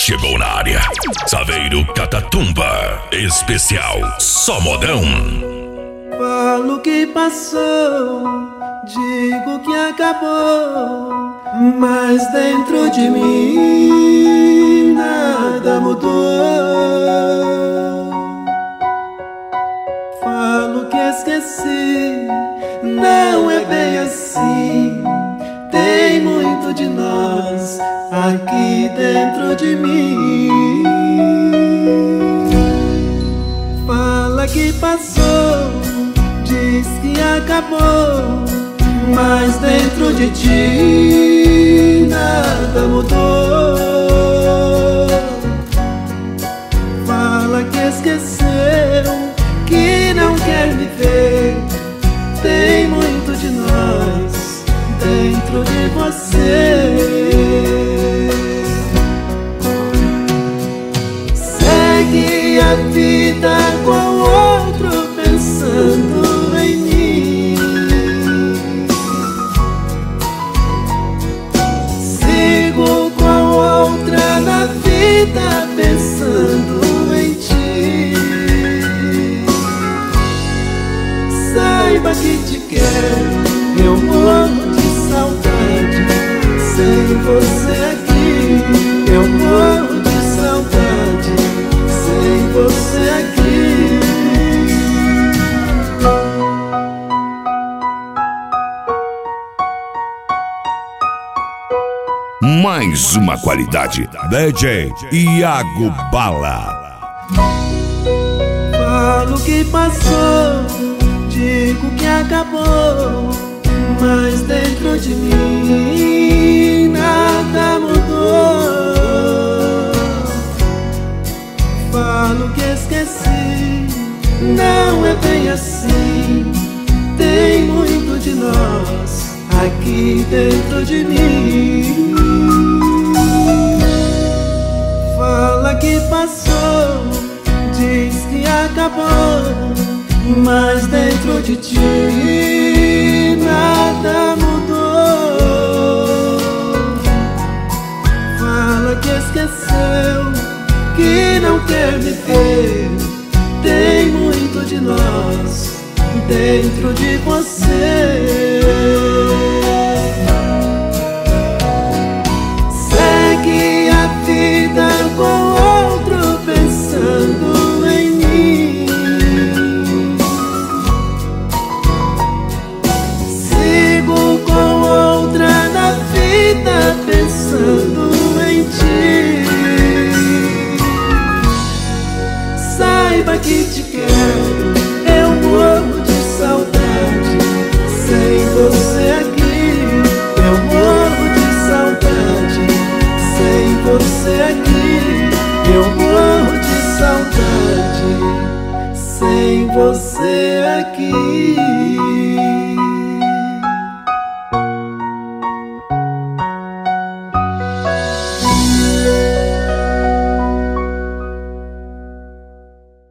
chegou na área. Saveiro Catatumba, especial só modão. Falo que passou, digo que acabou, mas dentro de mim nada mudou. Falo que esqueci, não é bem assim. Tem muito de nós aqui dentro de mim. Fala que passou, diz que acabou, mas dentro de ti nada mudou. Fala que esqueceu, que não quer me ver. Tem muito de nós dentro de você. Segue a vida com outro pensando em mim. Sigo com outra na vida pensando em ti. Saiba que te quero, eu morro de saudade. Sem você aqui, eu morro de saudade. Sem você aqui. Mais uma qualidade, DJ Iago Bala. Falo que passou, digo que acabou, mas dentro de mim nada mudou. Falo que esqueci, não é bem assim. Tem muito de nós aqui dentro de mim. Fala que passou, diz que acabou, mas dentro de ti nada mudou. Fala que esqueceu, que não quer me ver. Tem muito de nós dentro de você. Segue a vida com outro pensando em mim. Sigo com outra na vida pensando em ti. Saiba que te quero, eu morro de saudade. Sem você aqui, eu morro de saudade. Sem você aqui, eu morro de saudade. Sem você aqui.